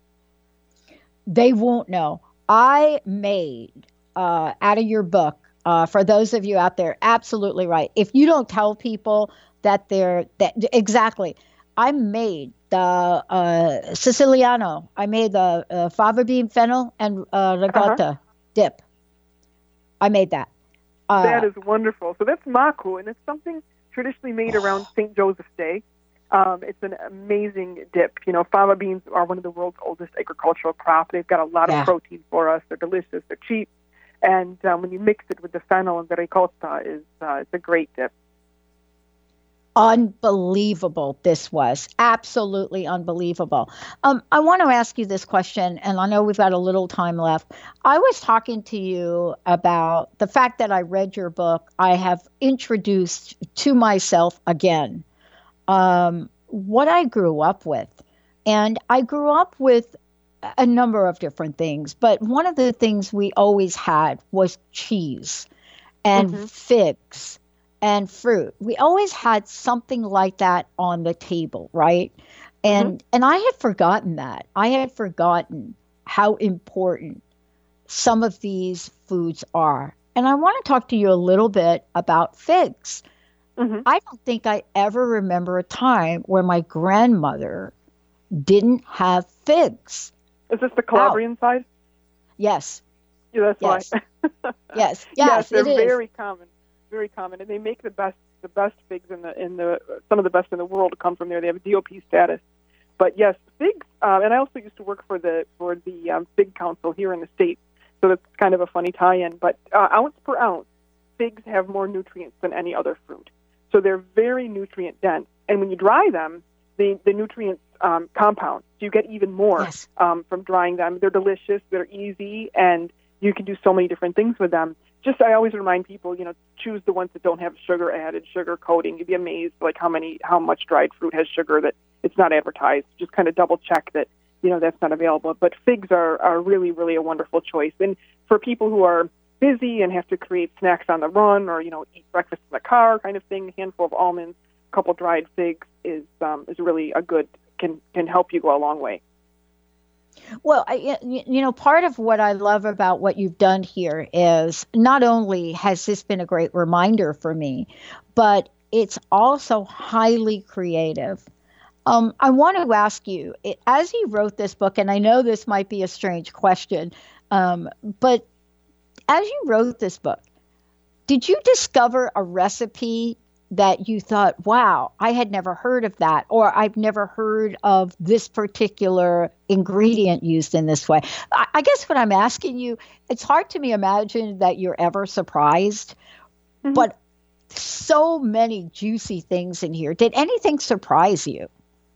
They won't know. I made, out of your book, for those of you out there, absolutely right. If you don't tell people that exactly. I made the Siciliano. I made the fava bean fennel and ricotta dip. I made that. That is wonderful. So that's maku, and it's something traditionally made around St. Joseph's Day. It's an amazing dip. Fava beans are one of the world's oldest agricultural crops. They've got a lot of protein for us. They're delicious. They're cheap. And when you mix it with the fennel and the ricotta, it's a great dip. Unbelievable this was. Absolutely unbelievable. I want to ask you this question, and I know we've got a little time left. I was talking to you about the fact that I read your book. I have introduced to myself again what I grew up with. And I grew up with a number of different things, but one of the things we always had was cheese and figs and fruit. We always had something like that on the table, right? And I had forgotten that. I had forgotten how important some of these foods are. And I want to talk to you a little bit about figs. I don't think I ever remember a time where my grandmother didn't have figs. Is this the Calabrian side? Yes. Yeah, that's yes. why. Yes, they're it is. very common, and they make the best figs in the some of the best in the world come from there. They have a DOP status. But yes, figs, and I also used to work for the Fig Council here in the state, so that's kind of a funny tie-in. But ounce per ounce, figs have more nutrients than any other fruit, so they're very nutrient dense. And when you dry them, the nutrients compound, so you get even more from drying them. They're delicious, they're easy, and you can do so many different things with them. I always remind people, choose the ones that don't have sugar added, sugar coating. You'd be amazed how much dried fruit has sugar that it's not advertised. Just kind of double check that, that's not available. But figs are really, really a wonderful choice. And for people who are busy and have to create snacks on the run or, eat breakfast in the car kind of thing, a handful of almonds, a couple dried figs is really can help you go a long way. Well, part of what I love about what you've done here is not only has this been a great reminder for me, but it's also highly creative. I want to ask you, as you wrote this book, and I know this might be a strange question, but as you wrote this book, did you discover a recipe that you thought, wow, I had never heard of that, or I've never heard of this particular ingredient used in this way? I guess what I'm asking you, it's hard to me imagine that you're ever surprised, but so many juicy things in here. Did anything surprise you?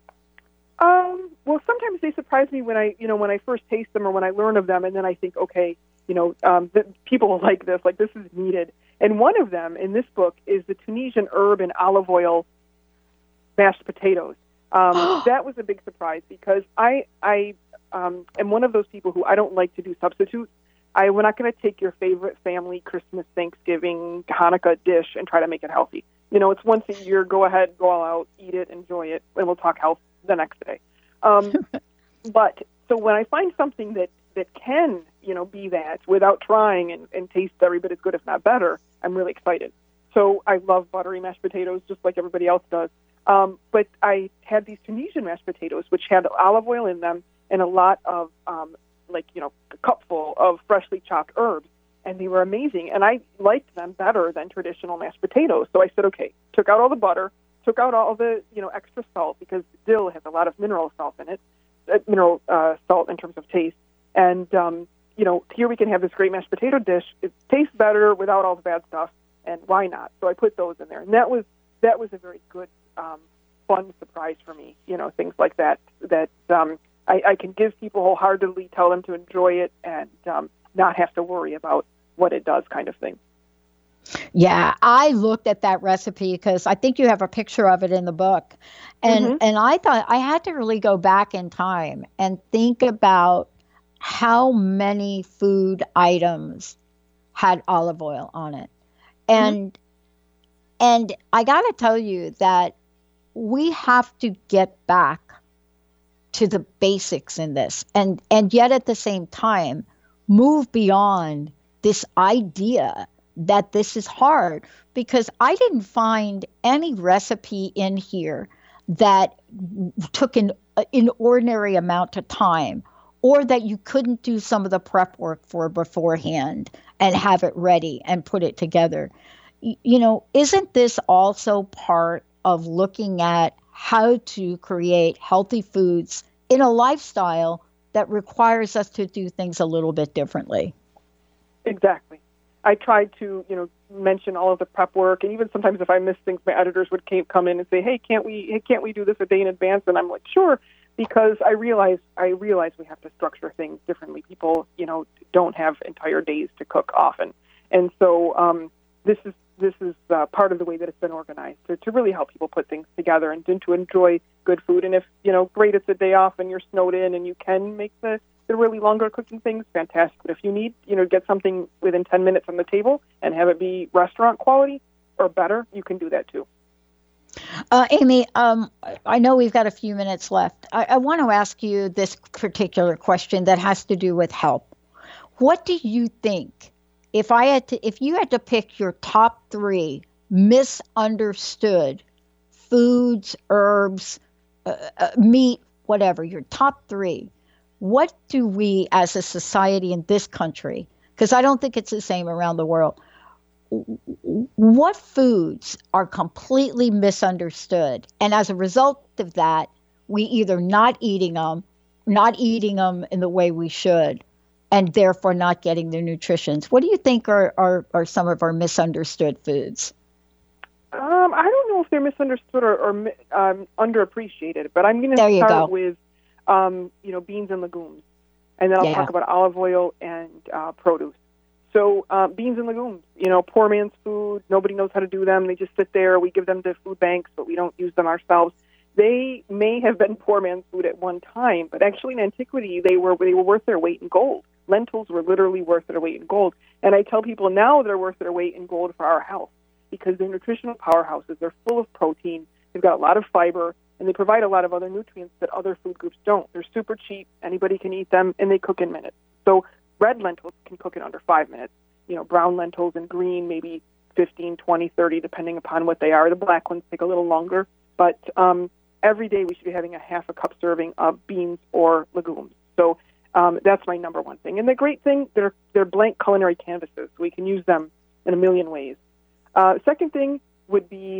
Well, sometimes they surprise me when I first taste them or when I learn of them, and then I think, okay, people will like this is needed. And one of them in this book is the Tunisian herb and olive oil mashed potatoes. That was a big surprise because I am one of those people who I don't like to do substitutes. We're not going to take your favorite family Christmas, Thanksgiving, Hanukkah dish and try to make it healthy. It's once a year. Go ahead, go all out, eat it, enjoy it, and we'll talk health the next day. But so when I find something that can, be that without trying and taste every bit as good, if not better, I'm really excited. So I love buttery mashed potatoes just like everybody else does. But I had these Tunisian mashed potatoes, which had olive oil in them and a lot of, a cupful of freshly chopped herbs. And they were amazing. And I liked them better than traditional mashed potatoes. So I said, okay, took out all the butter, took out all the, extra salt because dill has a lot of mineral salt in it, salt in terms of taste. And, here we can have this great mashed potato dish. It tastes better without all the bad stuff, and why not? So I put those in there. And that was a very good, fun surprise for me, things like that I can give people wholeheartedly, tell them to enjoy it and not have to worry about what it does kind of thing. Yeah, I looked at that recipe because I think you have a picture of it in the book. And I thought I had to really go back in time and think about how many food items had olive oil on it. And I got to tell you that we have to get back to the basics in this and yet at the same time move beyond this idea that this is hard, because I didn't find any recipe in here that took an inordinate amount of time, or that you couldn't do some of the prep work for beforehand and have it ready and put it together. Isn't this also part of looking at how to create healthy foods in a lifestyle that requires us to do things a little bit differently? Exactly. I tried to, mention all of the prep work, and even sometimes if I missed things, my editors would come in and say, "Hey, can't we do this a day in advance?" And I'm like, "Sure," because I realize we have to structure things differently. People, don't have entire days to cook often, and so this is part of the way that it's been organized to really help people put things together and to enjoy good food. And if great, it's a day off and you're snowed in and you can make the really longer cooking things, fantastic. But if you need, get something within 10 minutes on the table and have it be restaurant quality or better, you can do that too. Amy, I know we've got a few minutes left. I want to ask you this particular question that has to do with health. What do you think, if you had to pick your top 3 misunderstood foods, herbs, meat, whatever, your top 3, what do we as a society in this country because I don't think it's the same around the world. What foods are completely misunderstood? And as a result of that, we either not eating them in the way we should, and therefore not getting their nutrition. What do you think are some of our misunderstood foods? I don't know if they're misunderstood or underappreciated, but I'm going to start with, beans and legumes. And then I'll talk about olive oil and produce. So beans and legumes, poor man's food. Nobody knows how to do them. They just sit there. We give them to food banks, but we don't use them ourselves. They may have been poor man's food at one time, but actually in antiquity, they were worth their weight in gold. Lentils were literally worth their weight in gold. And I tell people now they're worth their weight in gold for our health because they're nutritional powerhouses. They're full of protein. They've got a lot of fiber, and they provide a lot of other nutrients that other food groups don't. They're super cheap. Anybody can eat them, and they cook in minutes. So red lentils can cook in under 5 minutes. Brown lentils and green, maybe 15, 20, 30, depending upon what they are. The black ones take a little longer. But every day we should be having a half a cup serving of beans or legumes. So that's my number one thing. And the great thing, they're blank culinary canvases. So we can use them in a million ways. Second thing would be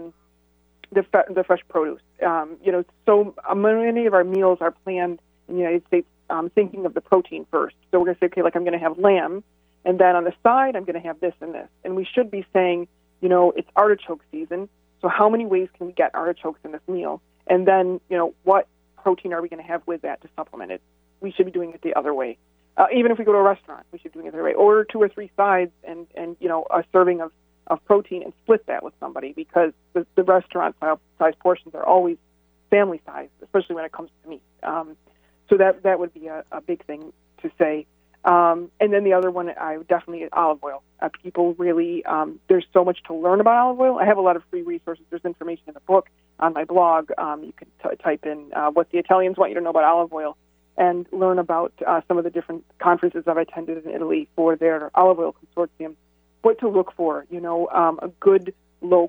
the fresh produce. So many of our meals are planned in the United States thinking of the protein first. So we're going to say, okay, like I'm going to have lamb, and then on the side I'm going to have this and this. And we should be saying, it's artichoke season, so how many ways can we get artichokes in this meal? And then, what protein are we going to have with that to supplement it? We should be doing it the other way. Even if we go to a restaurant, we should be doing it the other way. Order 2 or 3 sides and a serving of protein and split that with somebody because the restaurant size portions are always family size, especially when it comes to meat. So that would be a big thing to say. And then the other one, I would definitely olive oil. People really, there's so much to learn about olive oil. I have a lot of free resources. There's information in the book on my blog. You can type in what the Italians want you to know about olive oil and learn about some of the different conferences I've attended in Italy for their olive oil consortium. What to look for, a good low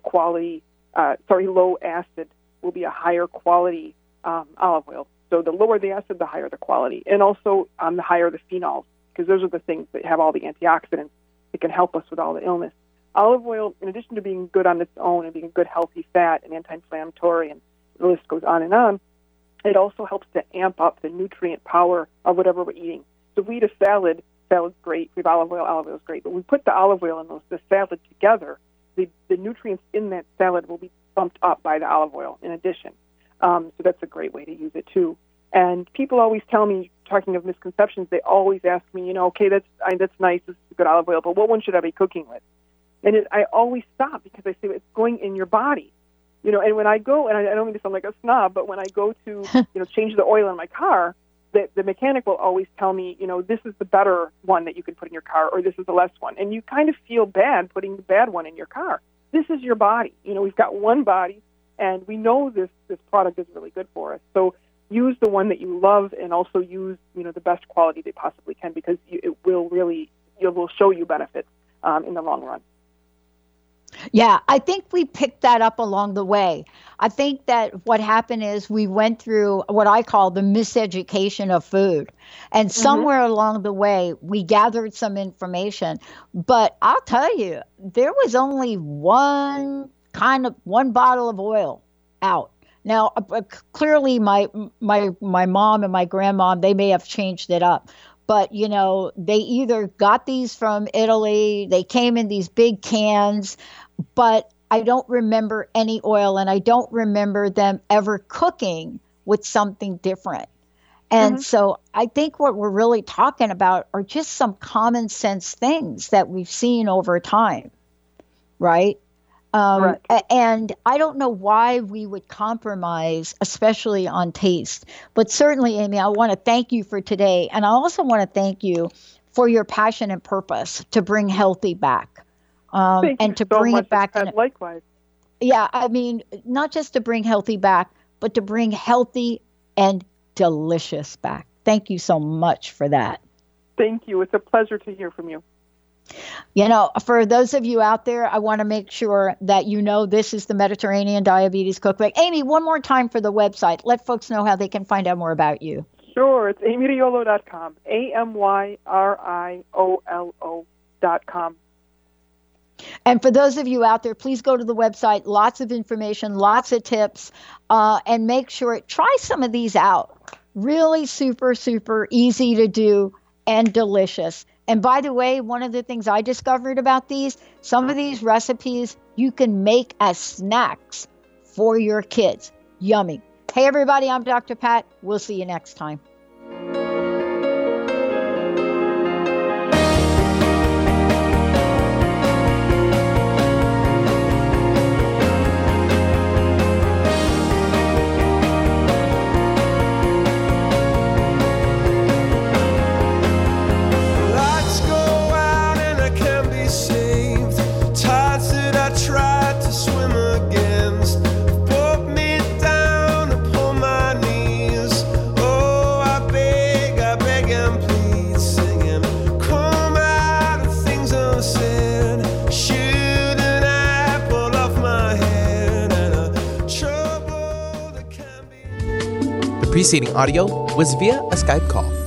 acid will be a higher quality olive oil. So the lower the acid, the higher the quality. And also the higher the phenols, because those are the things that have all the antioxidants that can help us with all the illness. Olive oil, in addition to being good on its own and being a good healthy fat and anti-inflammatory, and the list goes on, it also helps to amp up the nutrient power of whatever we're eating. So if we eat a salad's great. We have olive oil is great. But we put the olive oil and the salad together, the nutrients in that salad will be bumped up by the olive oil in addition. So that's a great way to use it too. And people always tell me, talking of misconceptions, they always ask me, okay, that's nice, this is good olive oil, but what one should I be cooking with? And I always stop because I say it's going in your body. And when I go, and I don't mean to sound like a snob, but when I go to, change the oil in my car, the mechanic will always tell me, this is the better one that you can put in your car, or this is the less one. And you kind of feel bad putting the bad one in your car. This is your body. We've got one body, and we know this product is really good for us. So use the one that you love, and also use, the best quality they possibly can, because it will show you benefits in the long run. Yeah, I think we picked that up along the way. I think that what happened is we went through what I call the miseducation of food. And somewhere along the way, we gathered some information. But I'll tell you, there was only one bottle of oil out. Now, clearly my mom and my grandmom, they may have changed it up. But, they either got these from Italy, they came in these big cans, but I don't remember any oil, and I don't remember them ever cooking with something different. And so I think what we're really talking about are just some common sense things that we've seen over time, right? And I don't know why we would compromise, especially on taste. But certainly, Amy, I want to thank you for today. And I also want to thank you for your passion and purpose to bring healthy back. And to bring it back. Likewise. Yeah, I mean, not just to bring healthy back, but to bring healthy and delicious back. Thank you so much for that. Thank you. It's a pleasure to hear from you. For those of you out there, I want to make sure that this is the Mediterranean Diabetes Cookbook. Amy, one more time for the website. Let folks know how they can find out more about you. Sure, it's amyriolo.com, AMYRIOLO.com. And for those of you out there, please go to the website. Lots of information, lots of tips, and make sure, try some of these out. Really super, super easy to do and delicious. And by the way, one of the things I discovered about these, some of these recipes you can make as snacks for your kids. Yummy. Hey, everybody, I'm Dr. Pat. We'll see you next time. Preceding audio was via a Skype call.